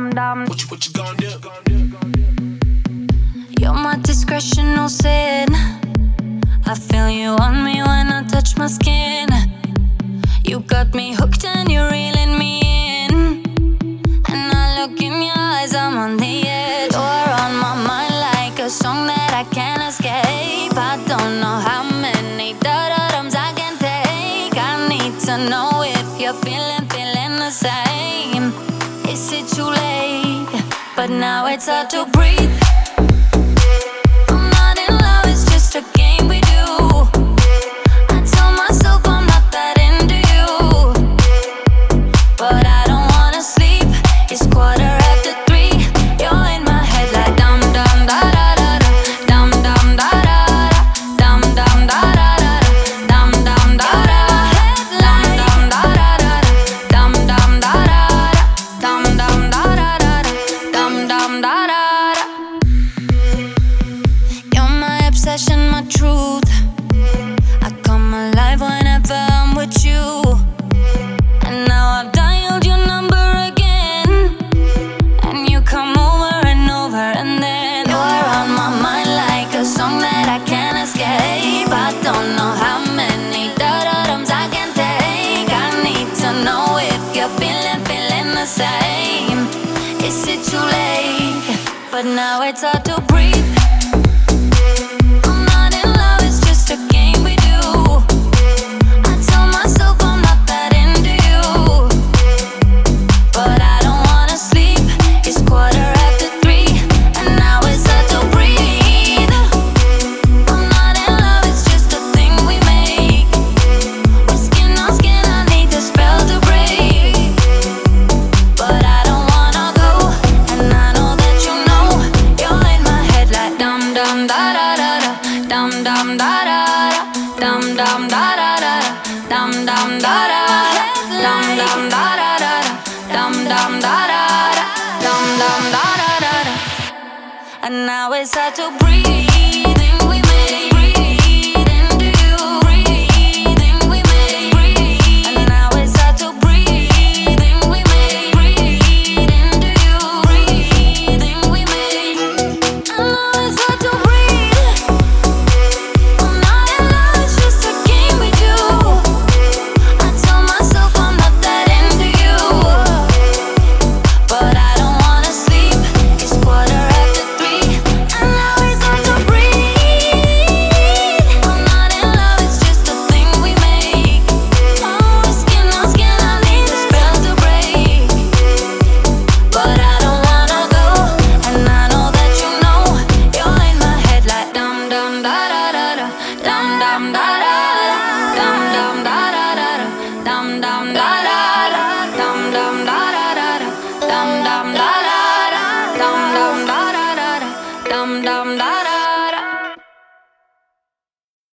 What you gonna do? You're my discretion, no sin. I feel you on me when I touch my skin. You got me hooked and you're reeling me in. And I look in your eyes, I'm on the edge. You're on my mind like a song that I can't escape. I don't know how many da-da-dums I can take. I need to know if you're feeling the same. Is it too late? But now it's hard to breathe. I'm not in love, it's just a game we do. I tell myself I'm not that into you, but I don't wanna sleep. It's 3:15. You're in my head like dum dum da da da da, dum dum da da da, dum dum da da da, dum dum da da, dum dum da da da, dum dum da da, dum dum da da da, dum dum da da. You're my obsession, my truth. I come alive whenever I'm with you. And now I've dialed your number again, and you come over and over, and then you're on my mind like a song that I can't escape. I don't know how many da-da-dums I can take. I need to know if you're feeling the same. Is it too late? But now it's hard to breathe. I'm not in love, it's just a game we do. I tell myself I'm not that into you, but I don't wanna sleep. It's 3:15, and now it's hard to breathe. I'm not in love, it's just a thing we make. We're skin on skin, I need the spell to break, but I don't wanna go. And I know that you know you're in my head like dum dum da da da da, dum dum da da da, dum dum da da da, dum dum da da, dum dum da da da, dum dum da da, dum dum da da da. And now it's hard to breathe. We make breathe into you. Breathing we make breathe. And now it's hard to breathe. We make breathe into you. Breathing we make. And now it's hard to breathe. I'm not in love, it's just a game we do. I tell myself I'm not that into you, but I don't wanna sleep. It's 3:15, and now it's hard to breathe. I'm not in love, it's just a thing we make. Oh, skin on skin, I need the spell to break, but I don't wanna go. And I know that you know you're in my head like dum dum da da da da, dum dum da da da, dum dum da da da da, dum dum da da da, dum dum da da da, dum dum da.